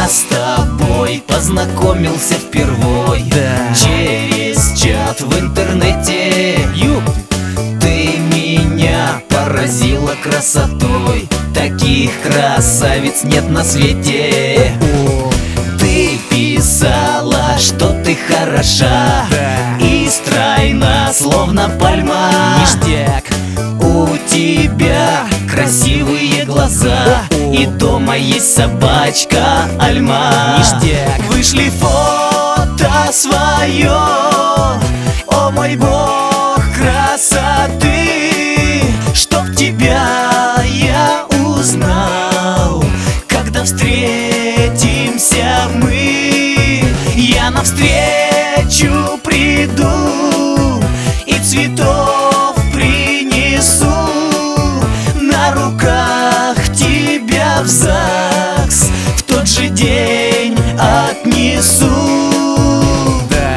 Я с тобой познакомился впервой, Да. через чат в интернете. Ты меня поразила красотой, таких красавиц нет на свете. Ты писала, что ты хороша, Да. и стройна, словно пальма. Ништяк. У тебя красивые глаза, и дома есть собачка Альма. Ништяк. Вышли фото свое, о мой бог красоты, чтоб тебя я узнал, когда встретимся мы. Я навстречу приду и цветов принесу, на руках тебя в ЗАГС в тот же день отнесу. Да.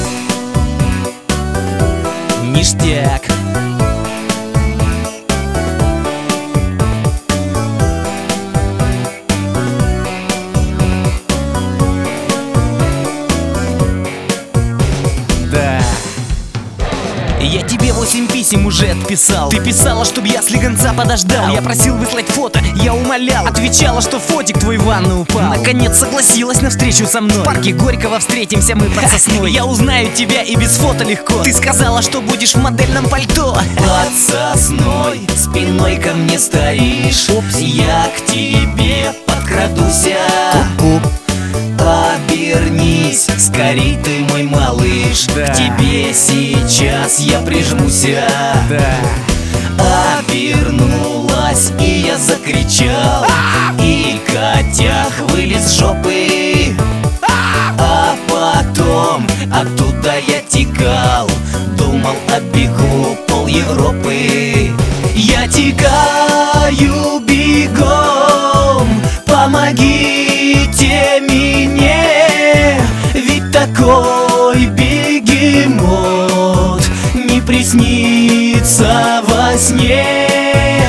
Ништяк. Да. Я тебе 8 писем уже отписал. Ты писала, чтоб я слегонца подождал. Я просил выслать фото, я умолял. Отвечала, что фотик твой в ванну упал. Наконец согласилась на встречу со мной. В парке Горького встретимся мы под сосной. Я узнаю тебя и без фото легко. Ты сказала, что будешь в модельном пальто. Под сосной спиной ко мне стоишь, я к тебе подкрадуся. Обернись, скорей ты мой малыш, Да. к тебе сейчас я прижмуся. Да. Обернулась, и я закричал, и котях вылез с жопы. А потом оттуда я текал, думал, оббегу пол Европы. Я текаю бегом, помогите мне, ведь такой бегемот не приснится во сне.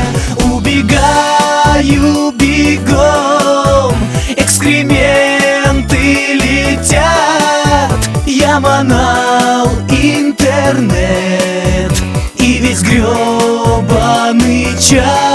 Убегаю бегом, экскременты летят. Я манал интернет и весь грёбаный чат.